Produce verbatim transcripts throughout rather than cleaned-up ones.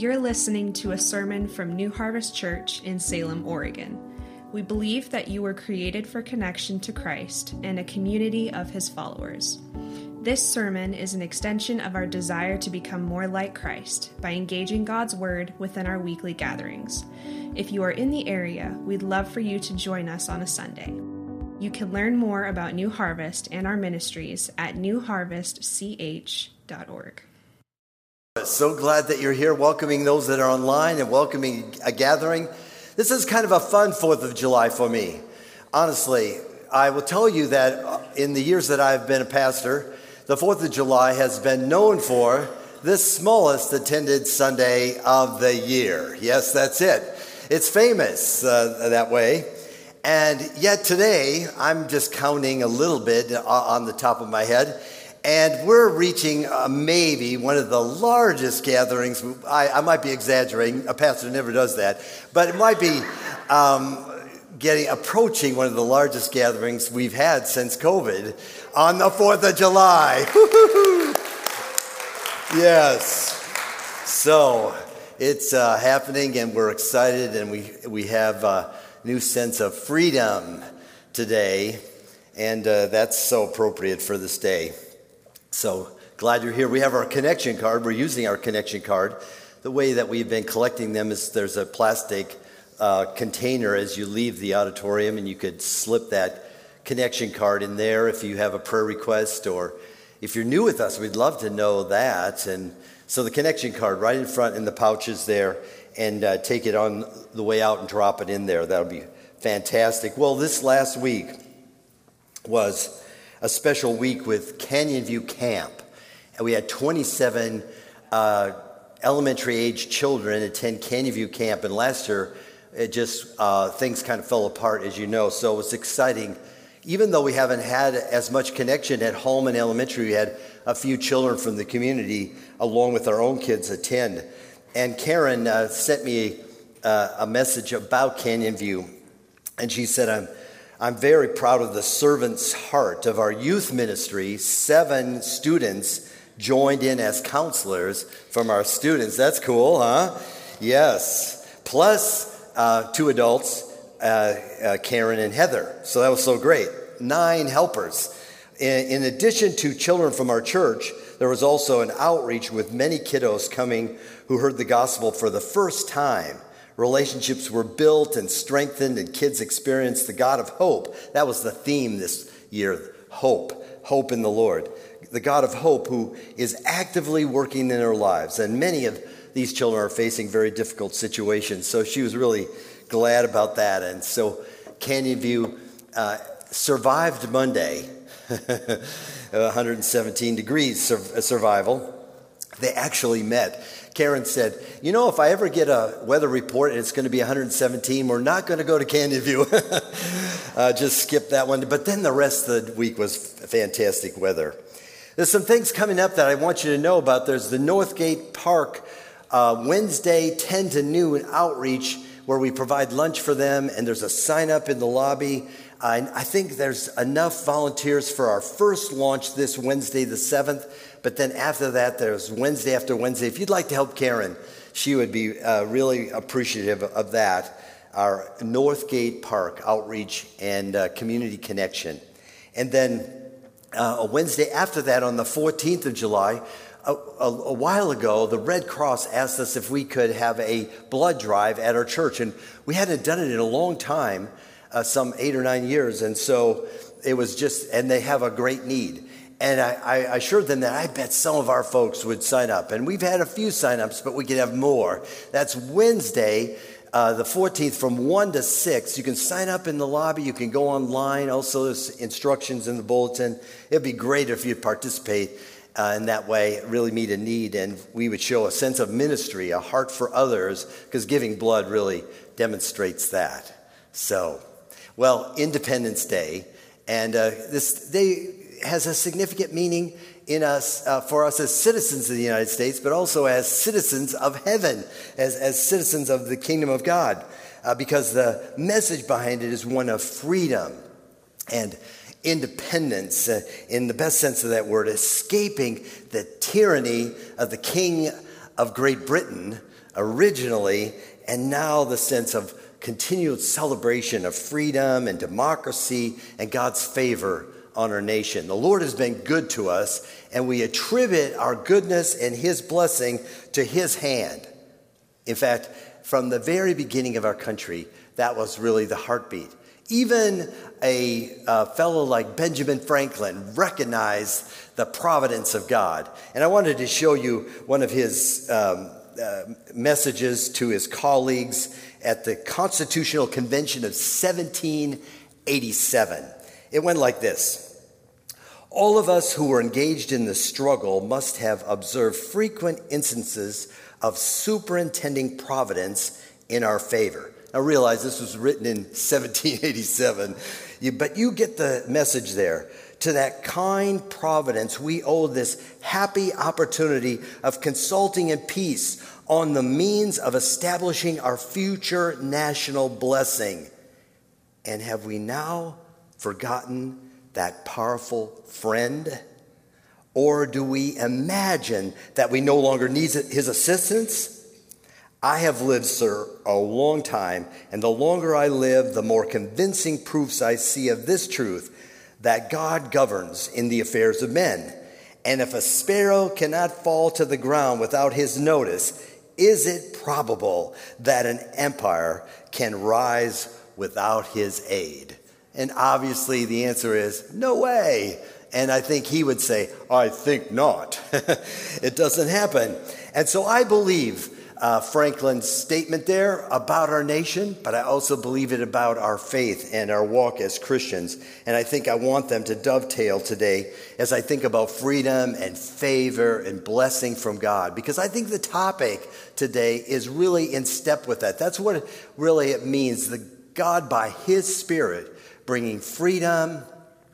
You're listening to a sermon from New Harvest Church in Salem, Oregon. We believe that you were created for connection to Christ and a community of His followers. This sermon is an extension of our desire to become more like Christ by engaging God's Word within our weekly gatherings. If you are in the area, we'd love for you to join us on a Sunday. You can learn more about New Harvest and our ministries at new harvest c h dot org. So glad that you're here, welcoming those that are online and welcoming a gathering. This is kind of a fun fourth of July for me. Honestly, I will tell you that in the years that I've been a pastor, the fourth of July has been known for the smallest attended Sunday of the year. Yes, that's it. It's famous uh, that way. And yet today, I'm just counting a little bit on the top of my head, and we're reaching uh, maybe one of the largest gatherings. I, I might be exaggerating. A pastor never does that. But it might be um, getting approaching one of the largest gatherings we've had since COVID on the fourth of July. Yes. So it's uh, happening, and we're excited, and we, we have a new sense of freedom today, and uh, that's so appropriate for this day. So glad you're here. We have our connection card. We're using our connection card. The way that we've been collecting them is there's a plastic uh, container as you leave the auditorium, and you could slip that connection card in there if you have a prayer request, or if you're new with us, we'd love to know that. And so the connection card right in front in the pouches there, and uh, take it on the way out and drop it in there. That'll be fantastic. Well, this last week was a special week with Canyon View Camp. And we had twenty-seven uh, elementary age children attend Canyon View Camp. And last year, it just, uh, things kind of fell apart, as you know. So it was exciting. Even though we haven't had as much connection at home and elementary, we had a few children from the community, along with our own kids, attend. And Karen uh, sent me uh, a message about Canyon View. And she said, I'm I'm very proud of the servant's heart of our youth ministry. Seven students joined in as counselors from our students. That's cool, huh? Yes. Plus uh, two adults, uh, uh, Karen and Heather. So that was so great. Nine helpers. In, in addition to children from our church, there was also an outreach with many kiddos coming who heard the gospel for the first time. Relationships were built and strengthened, and kids experienced the God of hope. That was the theme this year, hope, hope in the Lord. The God of hope who is actively working in their lives. And many of these children are facing very difficult situations. So she was really glad about that. And so Canyon View uh, survived Monday, one hundred seventeen degrees sur- survival. They actually met. Karen said, you know, if I ever get a weather report and it's going to be one hundred seventeen, we're not going to go to Canyon View. uh, just skip that one. But then the rest of the week was fantastic weather. There's some things coming up that I want you to know about. There's the Northgate Park uh, Wednesday ten to noon outreach where we provide lunch for them, and there's a sign up in the lobby. Uh, I think there's enough volunteers for our first launch this Wednesday the seventh. But then after that, there's Wednesday after Wednesday. If you'd like to help Karen, she would be uh, really appreciative of that. Our Northgate Park outreach and uh, community connection. And then uh, a Wednesday after that, on the fourteenth of July, a, a, a while ago, the Red Cross asked us if we could have a blood drive at our church. And we hadn't done it in a long time, uh, some eight or nine years. And so it was just, and they have a great need. And I, I assured them that I bet some of our folks would sign up. And we've had a few sign-ups, but we could have more. That's Wednesday, uh, the fourteenth, from one to six. You can sign up in the lobby. You can go online. Also, there's instructions in the bulletin. It'd be great if you'd participate uh, in that way, really meet a need. And we would show a sense of ministry, a heart for others, because giving blood really demonstrates that. So, well, Independence Day. And uh, this day has a significant meaning in us, uh, for us as citizens of the United States, but also as citizens of heaven, as, as citizens of the kingdom of God, uh, because the message behind it is one of freedom and independence, uh, in the best sense of that word, escaping the tyranny of the king of Great Britain originally, and now the sense of continued celebration of freedom and democracy and God's favor on our nation. The Lord has been good to us, and we attribute our goodness and his blessing to his hand. In fact, from the very beginning of our country, that was really the heartbeat. Even a uh, fellow like Benjamin Franklin recognized the providence of God. And I wanted to show you one of his um, uh, messages to his colleagues at the Constitutional Convention of seventeen eighty-seven. It went like this. All of us who were engaged in the struggle must have observed frequent instances of superintending providence in our favor. Now realize this was written in seventeen eighty-seven, you, but you get the message there. To that kind providence, we owe this happy opportunity of consulting in peace on the means of establishing our future national blessing. And have we now forgotten that powerful friend? Or do we imagine that we no longer need his assistance? I have lived, sir, a long time, and the longer I live, the more convincing proofs I see of this truth, that God governs in the affairs of men. And if a sparrow cannot fall to the ground without his notice, is it probable that an empire can rise without his aid? And obviously the answer is no way. And I think he would say, I think not. It doesn't happen. And so I believe uh, Franklin's statement there about our nation, but I also believe it about our faith and our walk as Christians. And I think I want them to dovetail today as I think about freedom and favor and blessing from God, because I think the topic today is really in step with that. That's what it, really it means, the God by his Spirit bringing freedom,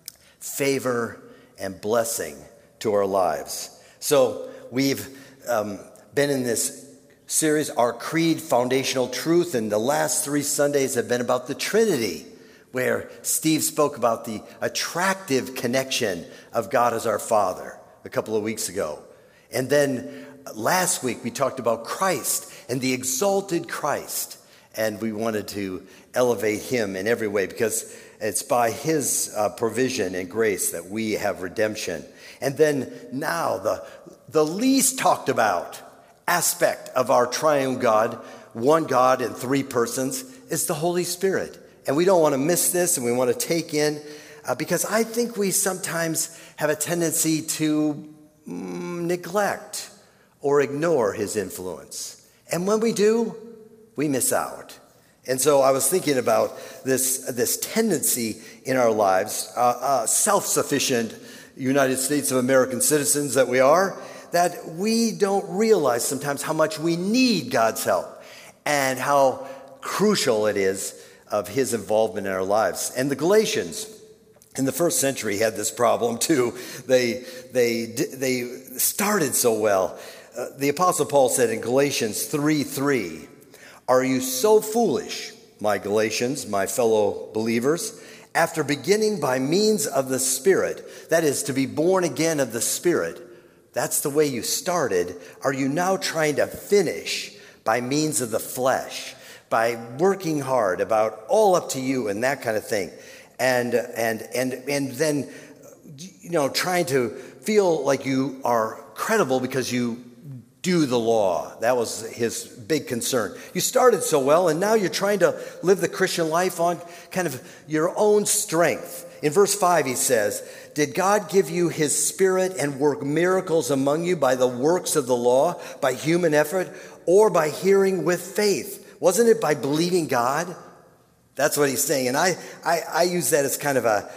favor, and blessing to our lives. So we've um, been in this series, Our Creed, Foundational Truth, and the last three Sundays have been about the Trinity, where Steve spoke about the attractive connection of God as our Father a couple of weeks ago. And then last week we talked about Christ and the exalted Christ, and we wanted to elevate him in every way because it's by his uh, provision and grace that we have redemption. And then now the, the least talked about aspect of our triune God, one God in three persons, is the Holy Spirit. And we don't want to miss this, and we want to take in, uh, because I think we sometimes have a tendency to mm, neglect or ignore his influence. And when we do, we miss out. And so I was thinking about this, this tendency in our lives, uh, uh, self-sufficient United States of American citizens that we are, that we don't realize sometimes how much we need God's help and how crucial it is of his involvement in our lives. And the Galatians in the first century had this problem too. They, they, they started so well. Uh, the Apostle Paul said in Galatians three three, "Are you so foolish, my Galatians, my fellow believers, after beginning by means of the Spirit," that is, to be born again of the Spirit, that's the way you started, "are you now trying to finish by means of the flesh, by working hard about all up to you and that kind of thing, and and and and then, you know, trying to feel like you are credible because you do the law?" That was his big concern. You started so well, and now you're trying to live the Christian life on kind of your own strength. In verse five, he says, "Did God give you his Spirit and work miracles among you by the works of the law, by human effort, or by hearing with faith? Wasn't it by believing God?" That's what he's saying. And I, I, I use that as kind of a,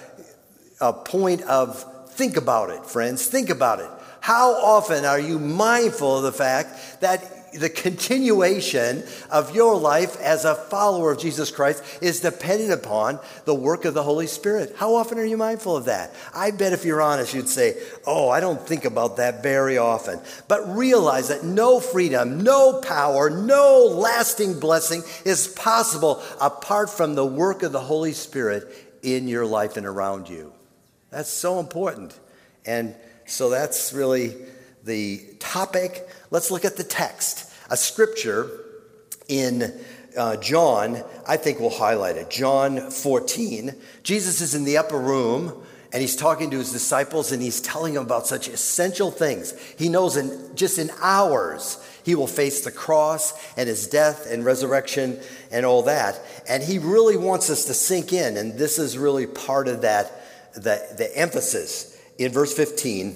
a point of think about it, friends. Think about it. How often are you mindful of the fact that the continuation of your life as a follower of Jesus Christ is dependent upon the work of the Holy Spirit? How often are you mindful of that? I bet if you're honest, you'd say, "Oh, I don't think about that very often." But realize that no freedom, no power, no lasting blessing is possible apart from the work of the Holy Spirit in your life and around you. That's so important. And so that's really the topic, let's look at the text. A scripture in uh, John, I think we'll highlight it. John fourteen. Jesus is in the upper room, and he's talking to his disciples, and he's telling them about such essential things. He knows in just in hours he will face the cross and his death and resurrection and all that. And he really wants us to sink in, and this is really part of that, the, the emphasis. In verse fifteen,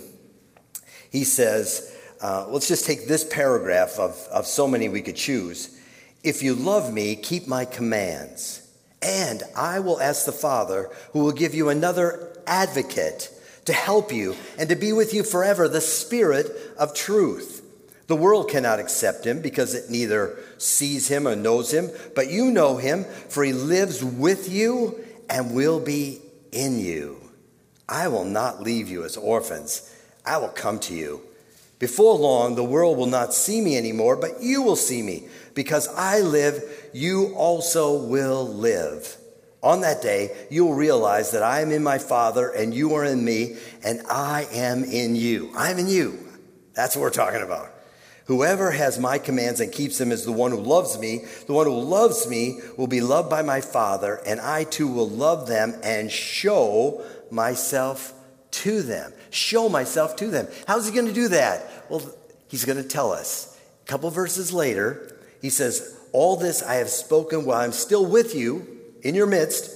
he says, uh, let's just take this paragraph of, of so many we could choose. If you love me, keep my commands, and I will ask the Father, who will give you another advocate to help you and to be with you forever, the Spirit of truth. The world cannot accept him because it neither sees him or knows him, but you know him, for he lives with you and will be in you. I will not leave you as orphans. I will come to you. Before long, the world will not see me anymore, but you will see me. Because I live, you also will live. On that day, you will realize that I am in my Father, and you are in me, and I am in you. I'm in you. That's what we're talking about. Whoever has my commands and keeps them is the one who loves me. The one who loves me will be loved by my Father, and I too will love them and show myself to them. Show myself to them. How's he going to do that? Well, he's going to tell us. A couple verses later, he says, all this I have spoken while I'm still with you in your midst,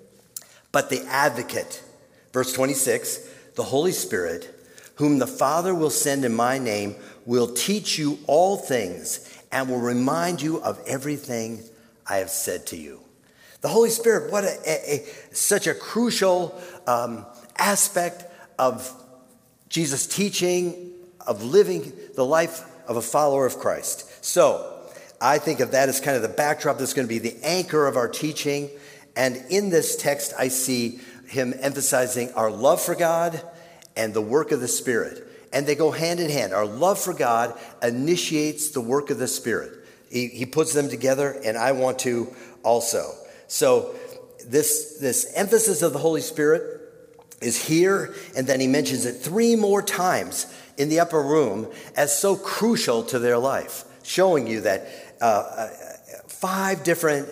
but the advocate, verse twenty-six, the Holy Spirit, whom the Father will send in my name, will teach you all things and will remind you of everything I have said to you. The Holy Spirit, what a, a, a such a crucial um, aspect of Jesus' teaching, of living the life of a follower of Christ. So I think of that as kind of the backdrop that's going to be the anchor of our teaching. And in this text, I see him emphasizing our love for God and the work of the Spirit. And they go hand in hand. Our love for God initiates the work of the Spirit. He, he puts them together, and I want to also. So this, this emphasis of the Holy Spirit is here, and then he mentions it three more times in the upper room as so crucial to their life, showing you that uh, five different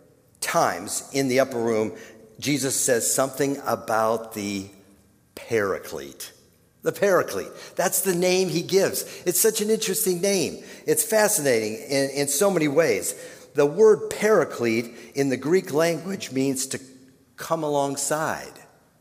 times in the upper room, Jesus says something about the Paraclete. The Paraclete. That's the name he gives. It's such an interesting name. It's fascinating in, in so many ways. The word Paraclete in the Greek language means to come alongside,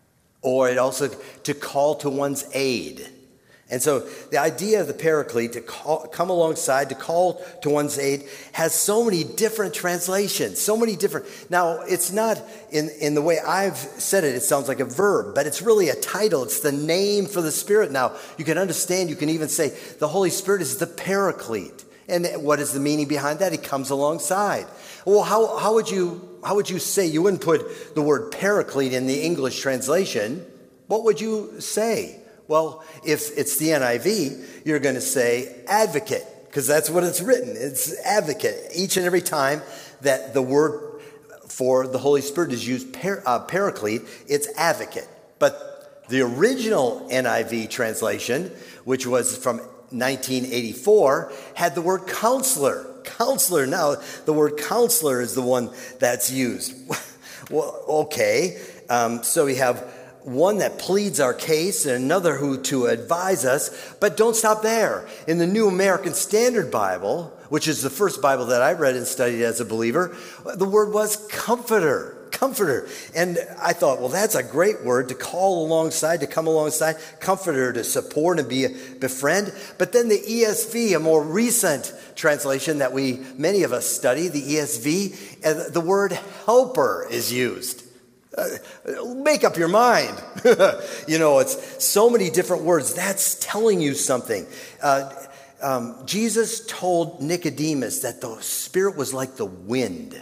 or it also to call to one's aid. And so the idea of the Paraclete, to call, come alongside, to call to one's aid, has so many different translations, so many different. Now, it's not in, in the way I've said it, it sounds like a verb, but it's really a title. It's the name for the Spirit. Now, you can understand, you can even say the Holy Spirit is the Paraclete. And what is the meaning behind that? He comes alongside. Well, how, how would you how would you say? You wouldn't put the word Paraclete in the English translation. What would you say? Well, if it's the N I V, you're going to say advocate, because that's what it's written. It's advocate. Each and every time that the word for the Holy Spirit is used, par, uh, paraclete, it's advocate. But the original N I V translation, which was from nineteen eighty-four, had the word counselor. Counselor. Now, the word counselor is the one that's used. Well, okay. Um, so we have one that pleads our case and another who to advise us. But don't stop there. In the New American Standard Bible, which is the first Bible that I read and studied as a believer, the word was comforter. Comforter. And I thought, well, that's a great word to call alongside, to come alongside. Comforter, to support and be a befriend. But then the E S V, a more recent translation that we, many of us study, the E S V, uh, the word helper is used. Uh, make up your mind. You know, it's so many different words. That's telling you something. Uh, um, Jesus told Nicodemus that the Spirit was like the wind.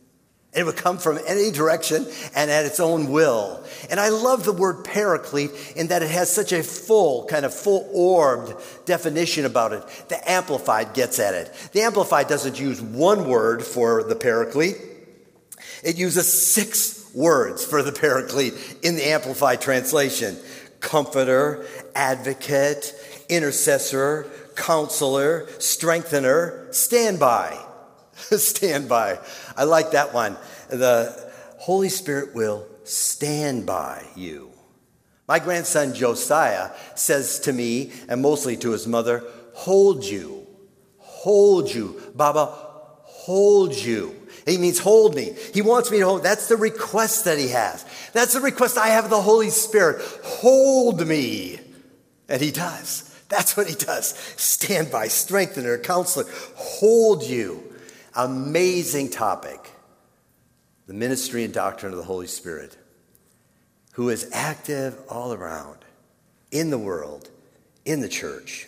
It would come from any direction and at its own will. And I love the word paraclete in that it has such a full, kind of full-orbed definition about it. The Amplified gets at it. The Amplified doesn't use one word for the paraclete. It uses six words for the paraclete in the Amplified translation. Comforter, advocate, intercessor, counselor, strengthener, standby. Standby. I like that one. The Holy Spirit will stand by you. My grandson Josiah says to me, and mostly to his mother, hold you, hold you, Baba, hold you. He means hold me. He wants me to hold. That's the request that he has. That's the request I have of the Holy Spirit. Hold me. And he does. That's what he does. Stand by, strengthener, counselor, hold you. Amazing topic. The ministry and doctrine of the Holy Spirit, who is active all around, in the world, in the church.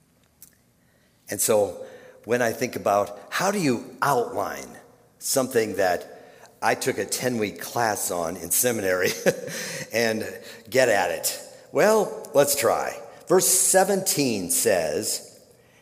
And so when I think about how do you outline something that I took a ten-week class on in seminary and get at it? Well, let's try. Verse seventeen says,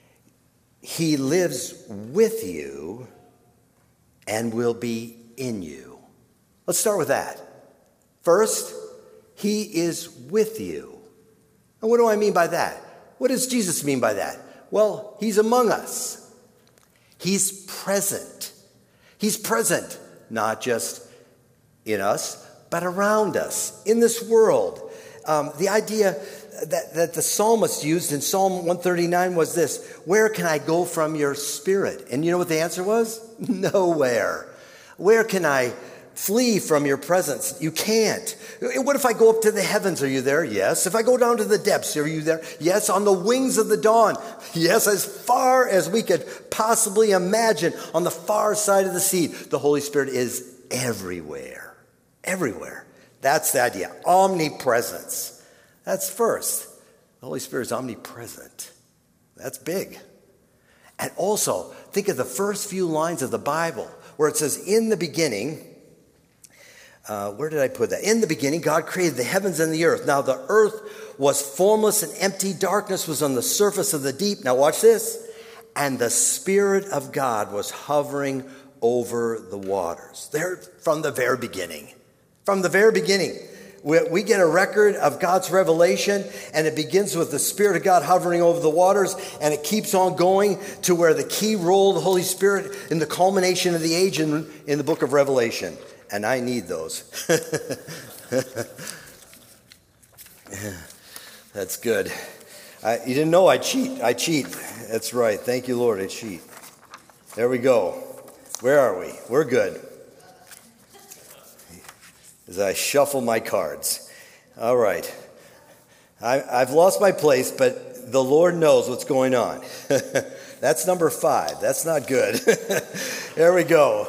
he lives with you and will be in you. Let's start with that. First, he is with you. And what do I mean by that? What does Jesus mean by that? Well, he's among us. He's present. He's present, not just in us, but around us, in this world. Um, the idea that, that the psalmist used in Psalm one thirty-nine was this: where can I go from your spirit? And you know what the answer was? Nowhere. Where can I flee from your presence? You can't. What if I go up to the heavens? Are you there? Yes. If I go down to the depths, are you there? Yes. On the wings of the dawn? Yes. As far as we could possibly imagine, on the far side of the sea, the Holy Spirit is everywhere. Everywhere. That's the idea. Omnipresence. That's first. The Holy Spirit is omnipresent. That's big. And also, think of the first few lines of the Bible where it says, in the beginning, uh, where did I put that? In the beginning, God created the heavens and the earth. Now the earth was formless and empty. Darkness was on the surface of the deep. Now watch this. And the Spirit of God was hovering over the waters. There, from the very beginning. From the very beginning. We, we get a record of God's revelation, and it begins with the Spirit of God hovering over the waters, and it keeps on going to where the key role of the Holy Spirit in the culmination of the age in, in the book of Revelation. And I need those. That's good. I, you didn't know I cheat. I cheat. That's right. Thank you, Lord. I cheat. There we go. Where are we? We're good. As I shuffle my cards. All right. I, I've lost my place, but the Lord knows what's going on. That's number five. That's not good. There we go.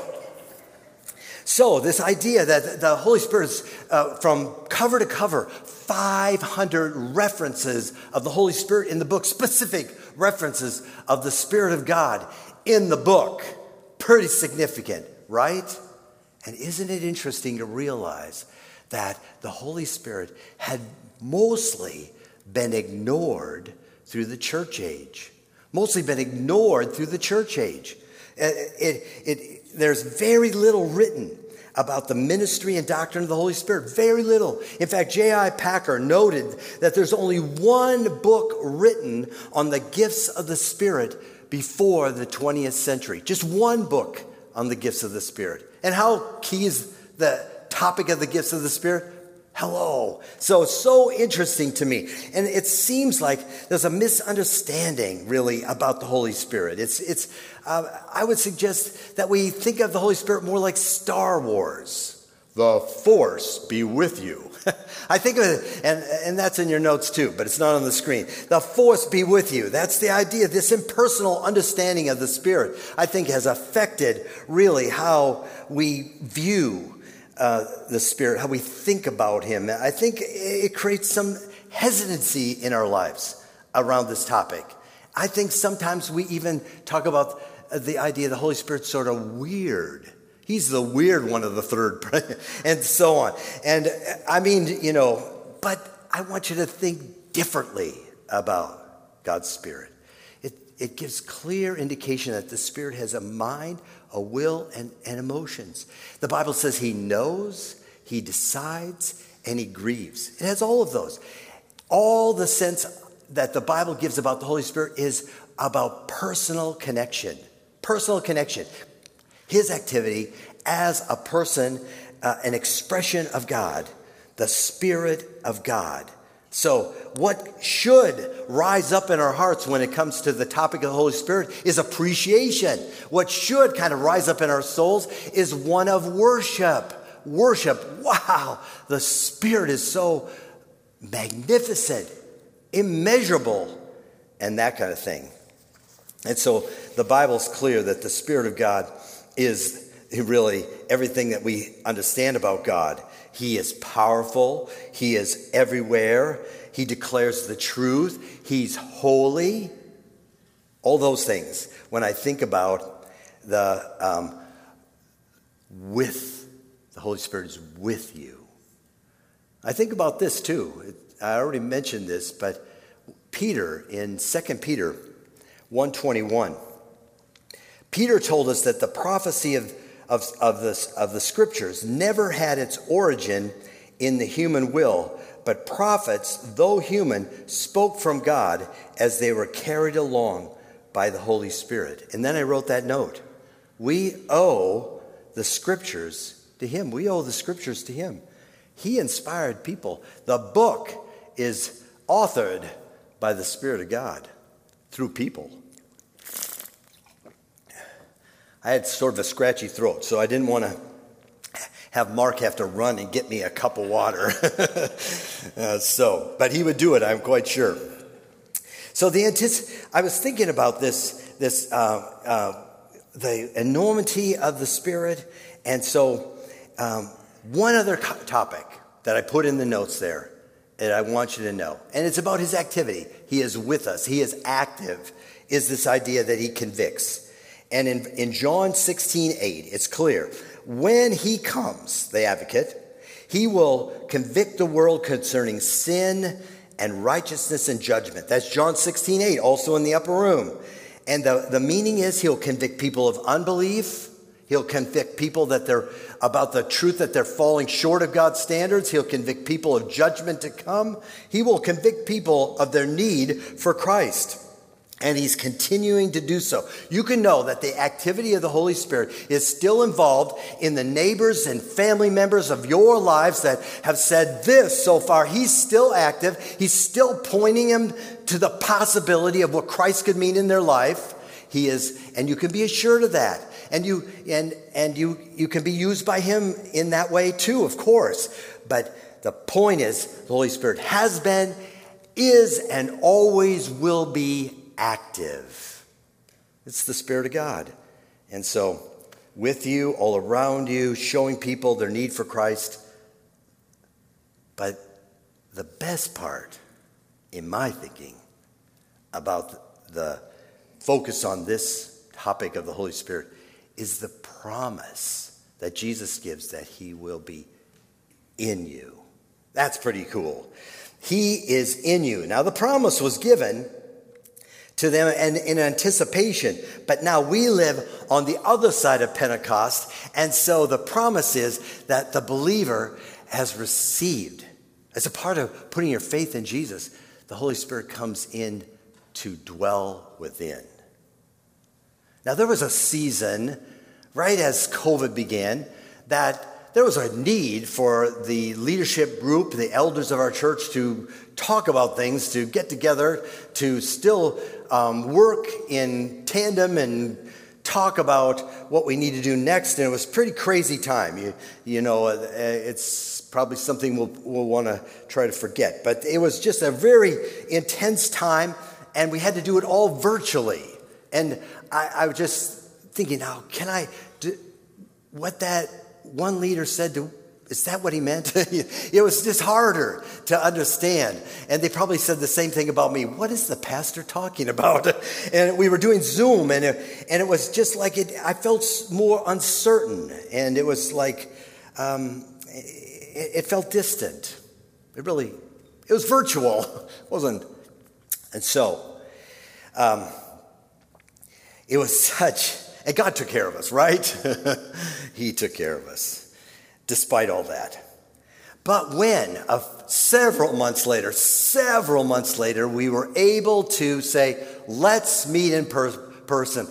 So this idea that the Holy Spirit is uh, from cover to cover, five hundred references of the Holy Spirit in the book, specific references of the Spirit of God in the book. Pretty significant, right? And isn't it interesting to realize that the Holy Spirit had mostly been ignored through the church age? Mostly been ignored through the church age. It, it, it, there's very little written about the ministry and doctrine of the Holy Spirit. Very little. In fact, J I Packer noted that there's only one book written on the gifts of the Spirit before the twentieth century. Just one book on the gifts of the Spirit. And how key is the topic of the gifts of the Spirit? Hello. So, so interesting to me. And it seems like there's a misunderstanding, really, about the Holy Spirit. It's, it's. Uh, I would suggest that we think of the Holy Spirit more like Star Wars. The Force be with you. I think of it, and, and that's in your notes too, but it's not on the screen. The Force be with you. That's the idea. This impersonal understanding of the Spirit, I think, has affected really how we view uh, the Spirit, how we think about Him. I think it creates some hesitancy in our lives around this topic. I think sometimes we even talk about the idea the Holy Spirit's sort of weird. He's the weird one of the third, and so on. And I mean, you know, but I want you to think differently about God's Spirit. It, it gives clear indication that the Spirit has a mind, a will, and, and emotions. The Bible says He knows, He decides, and He grieves. It has all of those. All the sense that the Bible gives about the Holy Spirit is about personal connection. Personal connection. His activity as a person, uh, an expression of God, the Spirit of God. So what should rise up in our hearts when it comes to the topic of the Holy Spirit is appreciation. What should kind of rise up in our souls is one of worship. Worship. Wow, the Spirit is so magnificent, immeasurable, and that kind of thing. And so the Bible's clear that the Spirit of God is really everything that we understand about God. He is powerful. He is everywhere. He declares the truth. He's holy. All those things. When I think about the um, with, the Holy Spirit is with you. I think about this too. It, I already mentioned this, but Peter in Second Peter one twenty-one, Peter told us that the prophecy of Of, of, the, of the scriptures never had its origin in the human will, but prophets, though human, spoke from God as they were carried along by the Holy Spirit. And then I wrote that note. We owe the scriptures to him. We owe the scriptures to him. He inspired people. The book is authored by the Spirit of God through people. I had sort of a scratchy throat, so I didn't want to have Mark have to run and get me a cup of water. uh, so, but he would do it, I'm quite sure. So the antici- I was thinking about this, this uh, uh, the enormity of the Spirit, and so um, one other co- topic that I put in the notes there that I want you to know, and it's about his activity. He is with us. He is active. Is this idea that he convicts. And in, in John sixteen eight, it's clear. When he comes, the advocate, he will convict the world concerning sin and righteousness and judgment. That's John sixteen eight, also in the upper room. And the, the meaning is he'll convict people of unbelief. He'll convict people that they're about the truth that they're falling short of God's standards. He'll convict people of judgment to come. He will convict people of their need for Christ. And he's continuing to do so. You can know that the activity of the Holy Spirit is still involved in the neighbors and family members of your lives that have said this so far. He's still active. He's still pointing them to the possibility of what Christ could mean in their life. He is, and you can be assured of that. And you and and you you can be used by him in that way too, of course. But the point is, the Holy Spirit has been, is, and always will be active. It's the Spirit of God. And so with you, all around you, showing people their need for Christ. But the best part, in my thinking, about the focus on this topic of the Holy Spirit is the promise that Jesus gives that he will be in you. That's pretty cool. He is in you. Now the promise was given to them and in anticipation. But now we live on the other side of Pentecost. And so the promise is that the believer has received, as a part of putting your faith in Jesus, the Holy Spirit comes in to dwell within. Now there was a season, right as COVID began, that there was a need for the leadership group, the elders of our church, to talk about things, to get together, to still um, work in tandem and talk about what we need to do next. And it was a pretty crazy time. You, you know, it's probably something we'll, we'll want to try to forget. But it was just a very intense time, and we had to do it all virtually. And I, I was just thinking, now, can I do what that one leader said to, is that what he meant? It was just harder to understand. And they probably said the same thing about me. What is the pastor talking about? And we were doing Zoom, and it, and it was just like it, I felt more uncertain. And it was like, um, it, it felt distant. It really, it was virtual. It wasn't. And so, um, it was such, and God took care of us, right? He took care of us, despite all that. But when, uh, several months later, several months later, we were able to say, let's meet in per- person.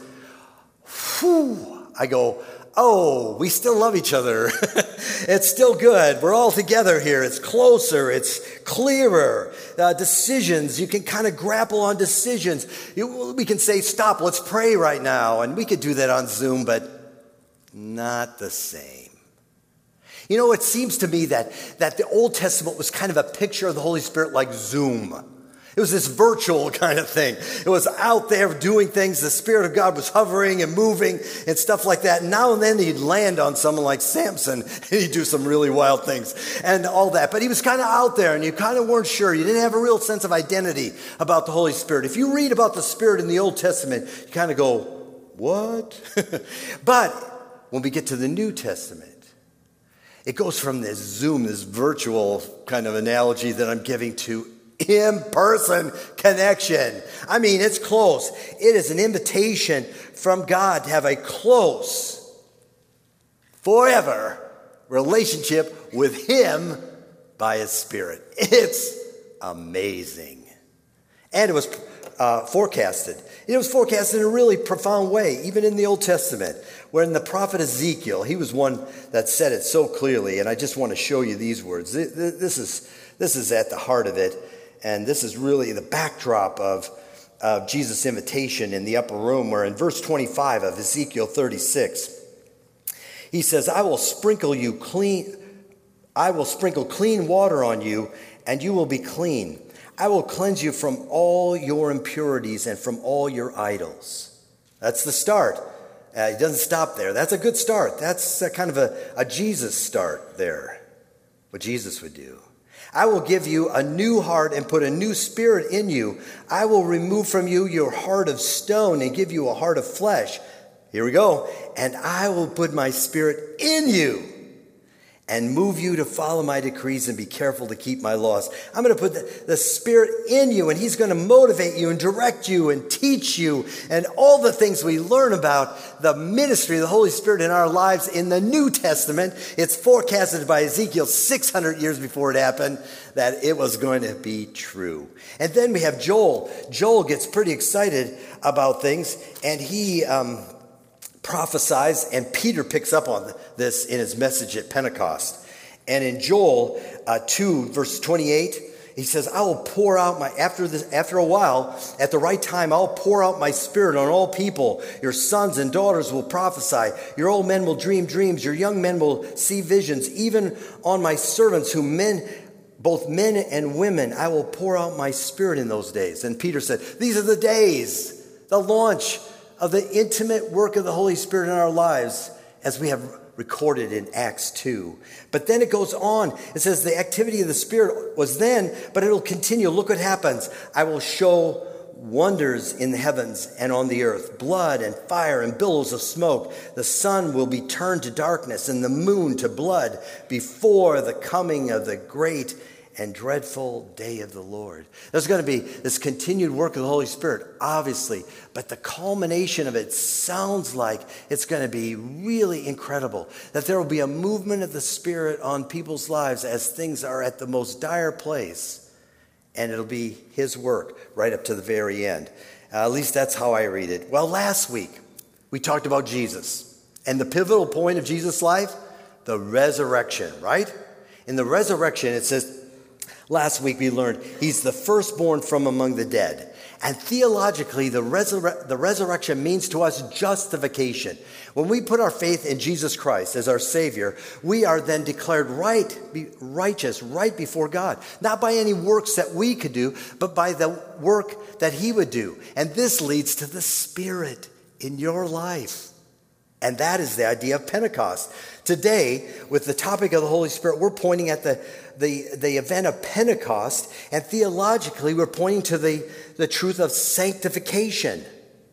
Whew, I go, oh, we still love each other. It's still good. We're all together here. It's closer. It's clearer. Uh, decisions, you can kind of grapple on decisions. You, we can say, stop, let's pray right now. And we could do that on Zoom, but not the same. You know, it seems to me that, that the Old Testament was kind of a picture of the Holy Spirit like Zoom. It was this virtual kind of thing. It was out there doing things. The Spirit of God was hovering and moving and stuff like that. And now and then he'd land on someone like Samson and he'd do some really wild things and all that. But he was kind of out there and you kind of weren't sure. You didn't have a real sense of identity about the Holy Spirit. If you read about the Spirit in the Old Testament, you kind of go, what? But when we get to the New Testament, it goes from this Zoom, this virtual kind of analogy that I'm giving to in-person connection. I mean, it's close. It is an invitation from God to have a close, forever relationship with Him by His Spirit. It's amazing. And it was uh, forecasted. It was forecasted in a really profound way, even in the Old Testament, when the prophet Ezekiel, he was one that said it so clearly, and I just want to show you these words. This is, this is at the heart of it. And this is really the backdrop of, of Jesus' invitation in the upper room, where in verse twenty-five of Ezekiel thirty-six, he says, I will sprinkle you clean, I will sprinkle clean water on you, and you will be clean. I will cleanse you from all your impurities and from all your idols. That's the start. Uh, he doesn't stop there. That's a good start. That's a kind of a, a Jesus start there, what Jesus would do. I will give you a new heart and put a new spirit in you. I will remove from you your heart of stone and give you a heart of flesh. Here we go. And I will put my spirit in you and move you to follow my decrees and be careful to keep my laws. I'm going to put the, the Spirit in you, and He's going to motivate you and direct you and teach you and all the things we learn about the ministry of the Holy Spirit in our lives in the New Testament. It's forecasted by Ezekiel six hundred years before it happened that it was going to be true. And then we have Joel. Joel gets pretty excited about things, and he um, prophesies, and Peter picks up on this in his message at Pentecost. And in Joel uh, two, verse twenty-eight, he says, I will pour out my, after this, after a while, at the right time, I'll pour out my spirit on all people. Your sons and daughters will prophesy. Your old men will dream dreams. Your young men will see visions. Even on my servants, whom men, both men and women, I will pour out my spirit in those days. And Peter said, these are the days, the launch of the intimate work of the Holy Spirit in our lives, as we have recorded in Acts two. But then it goes on. It says the activity of the Spirit was then, but it'll continue. Look what happens. I will show wonders in the heavens and on the earth, blood and fire and billows of smoke. The sun will be turned to darkness and the moon to blood before the coming of the great and dreadful day of the Lord. There's going to be this continued work of the Holy Spirit, obviously, but the culmination of it sounds like it's going to be really incredible, that there will be a movement of the Spirit on people's lives as things are at the most dire place, and it'll be His work right up to the very end. Uh, at least that's how I read it. Well, last week, we talked about Jesus, and the pivotal point of Jesus' life, the resurrection, right? In the resurrection, it says, last week we learned He's the firstborn from among the dead. And theologically, the, resur- the resurrection means to us justification. When we put our faith in Jesus Christ as our Savior, we are then declared right, be righteous, right before God. Not by any works that we could do, but by the work that He would do. And this leads to the Spirit in your life. And that is the idea of Pentecost. Today, with the topic of the Holy Spirit, we're pointing at the, the, the event of Pentecost, and theologically, we're pointing to the, the truth of sanctification.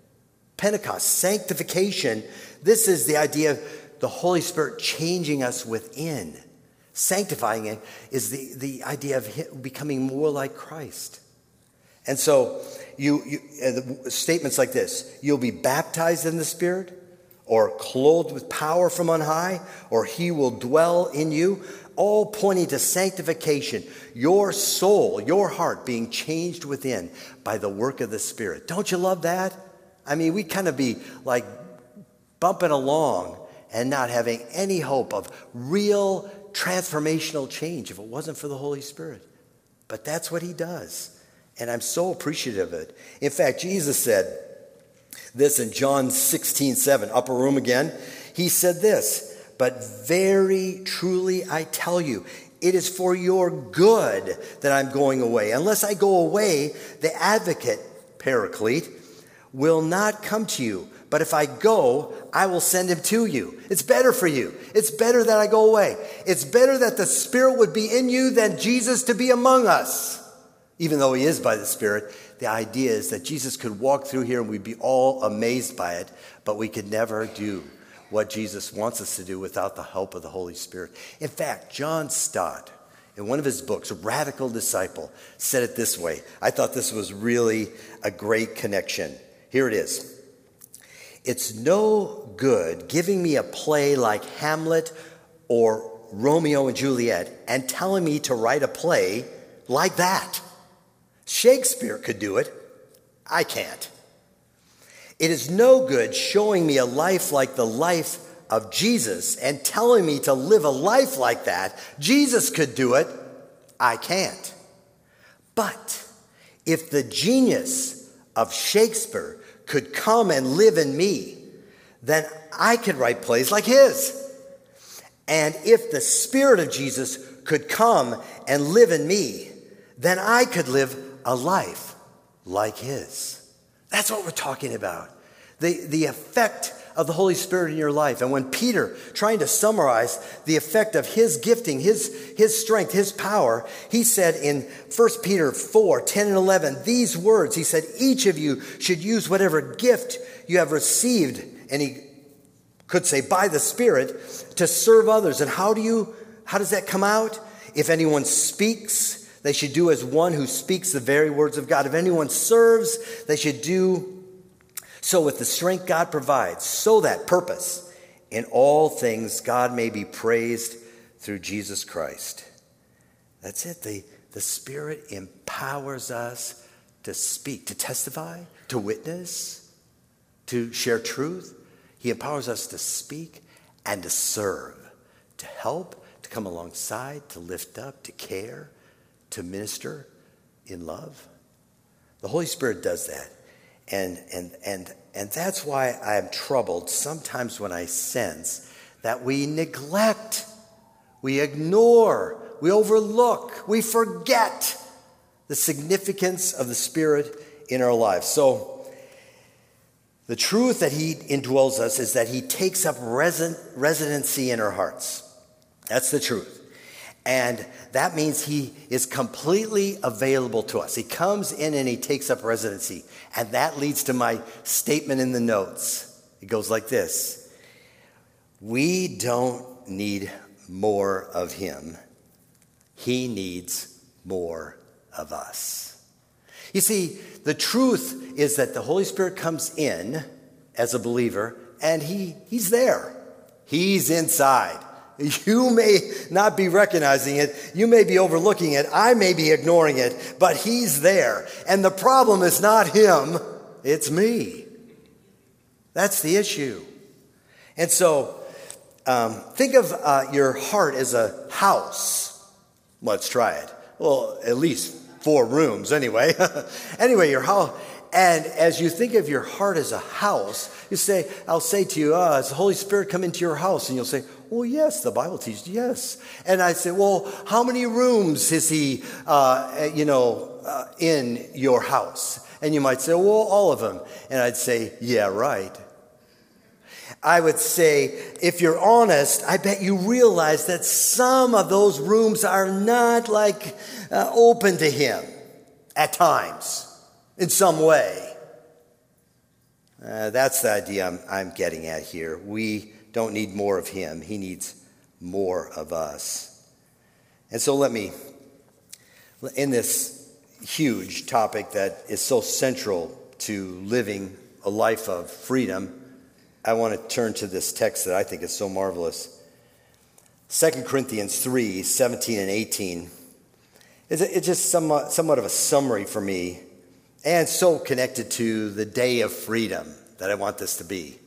Pentecost, sanctification, this is the idea of the Holy Spirit changing us within. Sanctifying it is the, the idea of becoming more like Christ. And so, you, you uh, statements like this, you'll be baptized in the Spirit, or clothed with power from on high, or He will dwell in you. all pointing to sanctification, your soul, your heart being changed within by the work of the Spirit. Don't you love that? I mean, we kind of be like bumping along and not having any hope of real transformational change if it wasn't for the Holy Spirit. But that's what he does. And I'm so appreciative of it. In fact, Jesus said this in John sixteen seven, upper room again. He said this, but very truly I tell you, it is for your good that I'm going away. Unless I go away, the advocate, Paraclete, will not come to you. But if I go, I will send him to you. It's better for you. It's better that I go away. It's better that the Spirit would be in you than Jesus to be among us. Even though he is by the Spirit, the idea is that Jesus could walk through here and we'd be all amazed by it, but we could never do what Jesus wants us to do without the help of the Holy Spirit. In fact, John Stott, in one of his books, Radical Disciple, said it this way. I thought this was really a great connection. Here it is. It's no good giving me a play like Hamlet or Romeo and Juliet and telling me to write a play like that. Shakespeare could do it. I can't. It is no good showing me a life like the life of Jesus and telling me to live a life like that. Jesus could do it. I can't. But if the genius of Shakespeare could come and live in me, then I could write plays like his. And if the Spirit of Jesus could come and live in me, then I could live a life like his. That's what we're talking about. The, the effect of the Holy Spirit in your life. And when Peter, trying to summarize the effect of his gifting, his, his strength, his power, he said in First Peter four, ten and eleven, these words, he said, each of you should use whatever gift you have received, and he could say by the Spirit, to serve others. And how do you, how does that come out? If anyone speaks, they should do as one who speaks the very words of God. If anyone serves, they should do so with the strength God provides, so that purpose in all things God may be praised through Jesus Christ. That's it. The, the Spirit empowers us to speak, to testify, to witness, to share truth. He empowers us to speak and to serve, to help, to come alongside, to lift up, to care, to minister in love. The Holy Spirit does that. And and and and that's why I'm troubled sometimes when I sense that we neglect, we ignore, we overlook, we forget the significance of the Spirit in our lives. So the truth that he indwells us is that he takes up resi- residency in our hearts. That's the truth. And that means he is completely available to us. He comes in and he takes up residency. And that leads to my statement in the notes. It goes like this. We don't need more of him. He needs more of us. You see, the truth is that the Holy Spirit comes in as a believer and he, he's there. He's inside. You may not be recognizing it. You may be overlooking it. I may be ignoring it, but he's there. And the problem is not him. It's me. That's the issue. And so um, think of uh, your heart as a house. Let's try it. Well, at least four rooms anyway. Anyway, your house. And as you think of your heart as a house, you say, I'll say to you, uh, has the Holy Spirit come into your house? And you'll say, well, yes, the Bible teaches, yes. And I say, well, how many rooms is he, uh, you know, uh, in your house? And you might say, well, all of them. And I'd say, yeah, right. I would say, if you're honest, I bet you realize that some of those rooms are not like uh, open to him at times in some way. Uh, that's the idea I'm, I'm getting at here. We don't need more of him. He needs more of us. And so let me, in this huge topic that is so central to living a life of freedom, I want to turn to this text that I think is so marvelous. Second Corinthians three, seventeen and eighteen. It's, it's just somewhat, somewhat of a summary for me, and so connected to the day of freedom that I want this to be.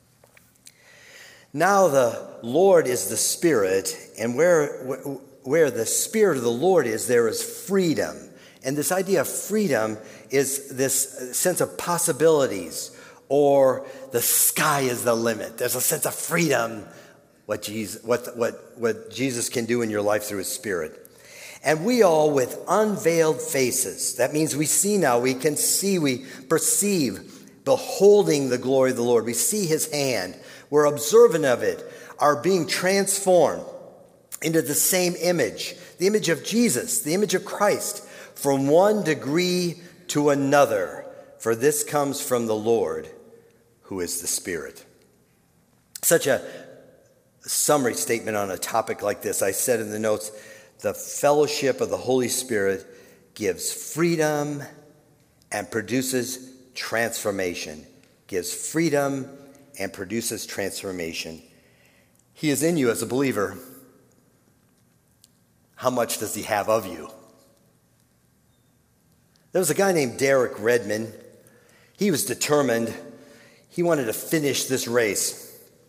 Now the Lord is the Spirit, and where, where the Spirit of the Lord is, there is freedom. And this idea of freedom is this sense of possibilities, or the sky is the limit. There's a sense of freedom, what Jesus, what, what, what Jesus can do in your life through his Spirit. And we all with unveiled faces, that means we see now, we can see, we perceive, beholding the glory of the Lord. We see his hand. We're observant of it, are being transformed into the same image, the image of Jesus, the image of Christ, from one degree to another. For this comes from the Lord, who is the Spirit. Such a summary statement on a topic like this. I said in the notes, the fellowship of the Holy Spirit gives freedom and produces transformation. Gives freedom and produces transformation. He is in you as a believer. How much does he have of you? There was a guy named Derek Redmond. He was determined. He wanted to finish this race.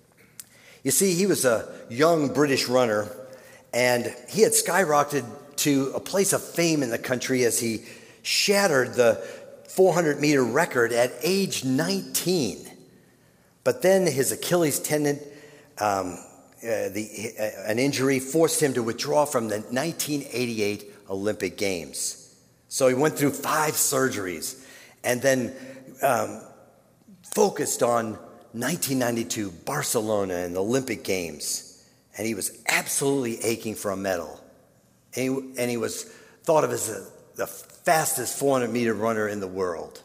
You see, he was a young British runner, and he had skyrocketed to a place of fame in the country as he shattered the four hundred meter record at age nineteen. But then his Achilles tendon, um, uh, the, uh, an injury, forced him to withdraw from the nineteen eighty-eight Olympic Games. So he went through five surgeries and then um, focused on nineteen ninety-two Barcelona and the Olympic Games. And he was absolutely aching for a medal. And he, and he was thought of as a, the fastest four hundred meter runner in the world.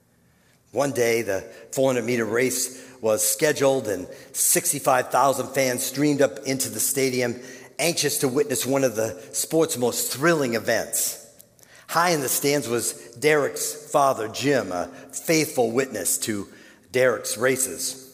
One day, the four hundred meter race was scheduled, and sixty-five thousand fans streamed up into the stadium, anxious to witness one of the sport's most thrilling events. High in the stands was Derek's father, Jim, a faithful witness to Derek's races.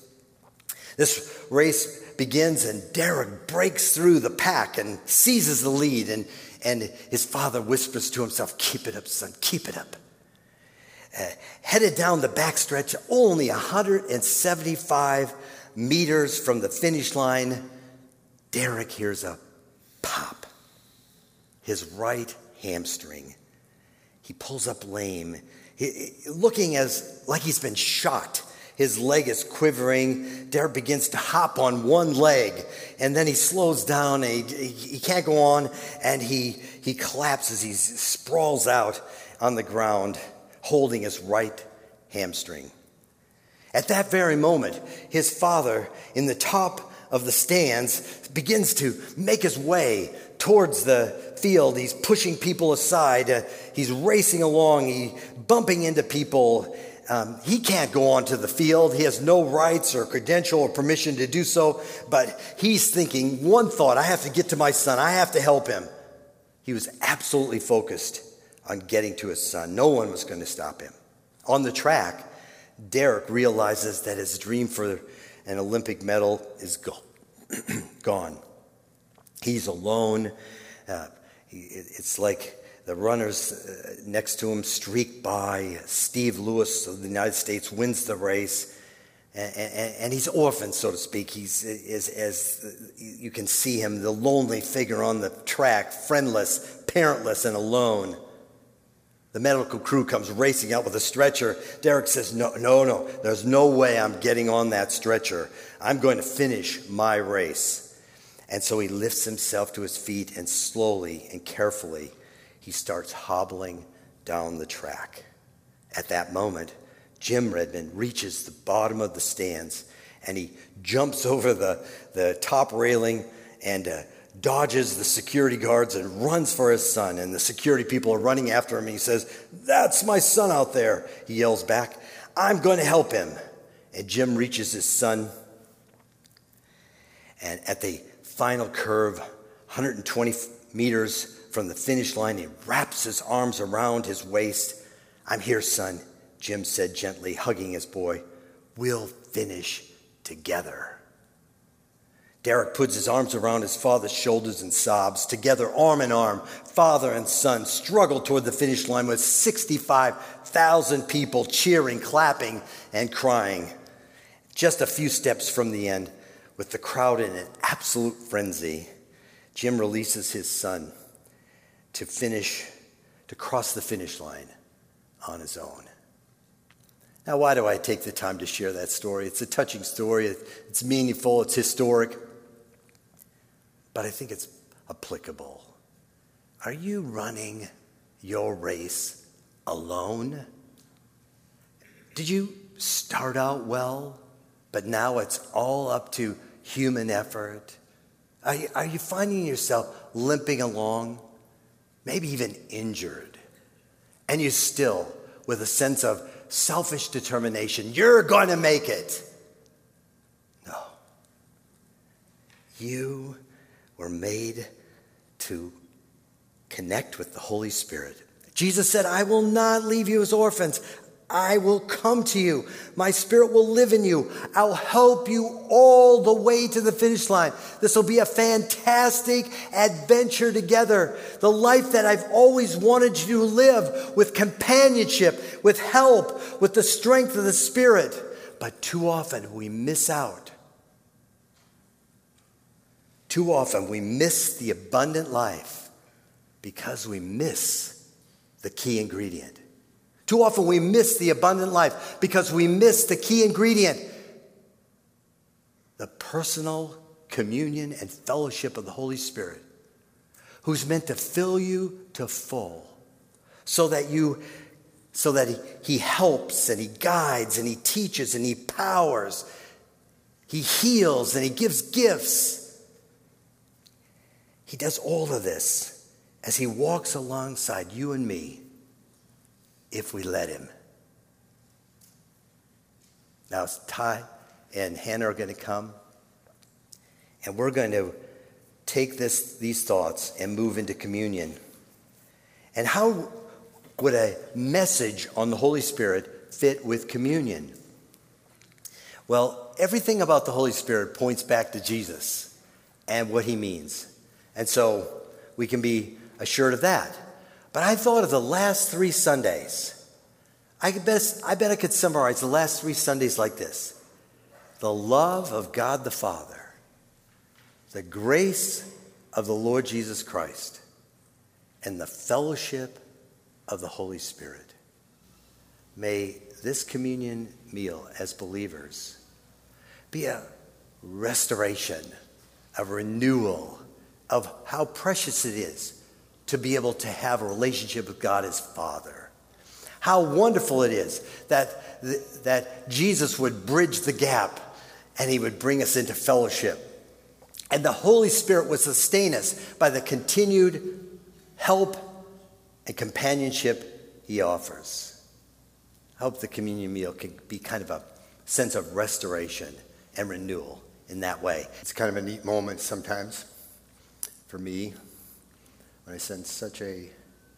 This race begins, and Derek breaks through the pack and seizes the lead, and, and his father whispers to himself, "Keep it up, son, keep it up." Uh, headed down the backstretch, only one hundred seventy-five meters from the finish line, Derek hears a pop. His right hamstring. He pulls up lame, he, looking as like he's been shot. His leg is quivering. Derek begins to hop on one leg, and then he slows down, and he, he can't go on, and he, he collapses. He sprawls out on the ground, holding his right hamstring. At that very moment, his father, in the top of the stands, begins to make his way towards the field. He's pushing people aside. Uh, he's racing along. He's bumping into people. Um, he can't go onto the field. He has no rights or credential or permission to do so, but he's thinking one thought: I have to get to my son. I have to help him. He was absolutely focused on getting to his son. No one was going to stop him. On the track, Derek realizes that his dream for an Olympic medal is go- gone. He's alone. Uh, he, it's like the runners uh, next to him streak by. Steve Lewis of the United States wins the race. And, and, and he's orphaned, so to speak. He's as, as you can see him, the lonely figure on the track, friendless, parentless, and alone. The medical crew comes racing out with a stretcher. Derek says, no, no, no, there's no way I'm getting on that stretcher. I'm going to finish my race. And so he lifts himself to his feet, and slowly and carefully, he starts hobbling down the track. At that moment, Jim Redmond reaches the bottom of the stands, and he jumps over the, the top railing and uh, dodges the security guards and runs for his son. And the security people are running after him, and he says, "That's my son out there." He yells back, "I'm going to help him." And Jim reaches his son, and at the final curve, one hundred twenty meters from the finish line, he wraps his arms around his waist. "I'm here, son," Jim said gently, hugging his boy. "We'll finish together." Derek puts his arms around his father's shoulders and sobs. Together, arm in arm, father and son struggle toward the finish line with sixty-five thousand people cheering, clapping, and crying. Just a few steps from the end, with the crowd in an absolute frenzy, Jim releases his son to finish, to cross the finish line on his own. Now, why do I take the time to share that story? It's a touching story. It's meaningful. It's historic. But I think it's applicable. Are you running your race alone? Did you start out well, but now it's all up to human effort? Are you, are you finding yourself limping along, maybe even injured, and you still, with a sense of selfish determination, you're going to make it? No. You were made to connect with the Holy Spirit. Jesus said, I will not leave you as orphans. I will come to you. My Spirit will live in you. I'll help you all the way to the finish line. This will be a fantastic adventure together. The life that I've always wanted you to live, with companionship, with help, with the strength of the Spirit. But too often we miss out. Too often we miss the abundant life because we miss the key ingredient. Too often we miss the abundant life because we miss the key ingredient, the personal communion and fellowship of the Holy Spirit, who's meant to fill you to full so that you, so that he, he helps and he guides and he teaches and he powers, he heals and he gives gifts. He does all of this as he walks alongside you and me, if we let him. Now, Ty and Hannah are going to come, and we're going to take this, these thoughts and move into communion. And how would a message on the Holy Spirit fit with communion? Well, everything about the Holy Spirit points back to Jesus and what he means. And so we can be assured of that. But I thought of the last three Sundays. I bet, I bet I could summarize the last three Sundays like this. The love of God the Father, the grace of the Lord Jesus Christ, and the fellowship of the Holy Spirit. May this communion meal as believers be a restoration, a renewal of how precious it is to be able to have a relationship with God as Father. How wonderful it is that, that Jesus would bridge the gap and he would bring us into fellowship. And the Holy Spirit would sustain us by the continued help and companionship he offers. I hope the communion meal can be kind of a sense of restoration and renewal in that way. It's kind of a neat moment sometimes for me, when I sense such a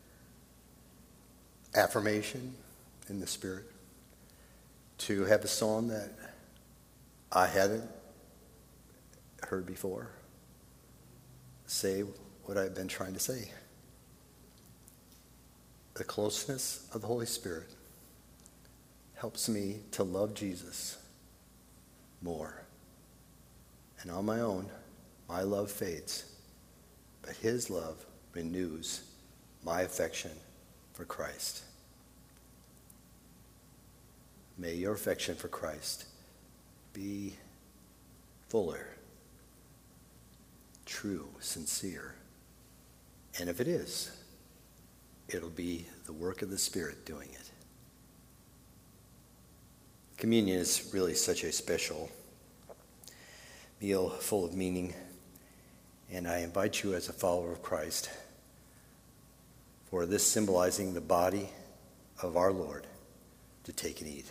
affirmation in the Spirit, to have a song that I hadn't heard before say what I've been trying to say. The closeness of the Holy Spirit helps me to love Jesus more. And on my own, my love fades, but his love renews my affection for Christ. May your affection for Christ be fuller, true, sincere. And if it is, it'll be the work of the Spirit doing it. Communion is really such a special meal full of meaning. And I invite you as a follower of Christ, for this symbolizing the body of our Lord, to take and eat.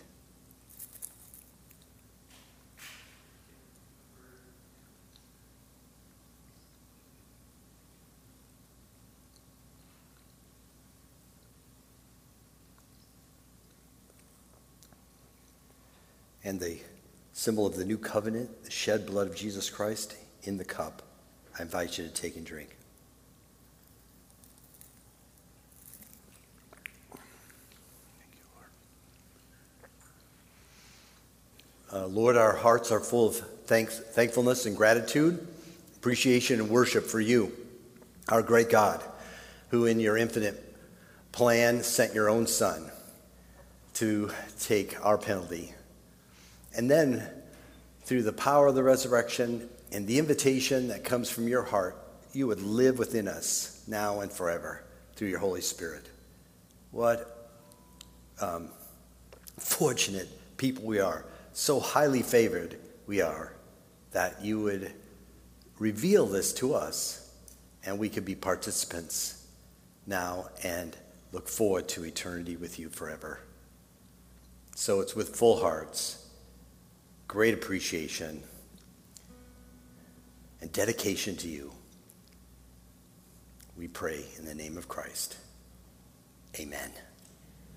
And the symbol of the new covenant, the shed blood of Jesus Christ, in the cup. I invite you to take and drink. Uh, Lord, our hearts are full of thanks, thankfulness and gratitude, appreciation and worship for you, our great God, who in your infinite plan sent your own Son to take our penalty. And then, through the power of the resurrection and the invitation that comes from your heart, you would live within us now and forever through your Holy Spirit. What um, fortunate people we are. So highly favored we are that you would reveal this to us and we could be participants now and look forward to eternity with you forever. So it's with full hearts, great appreciation, and dedication to you. We pray in the name of Christ. Amen.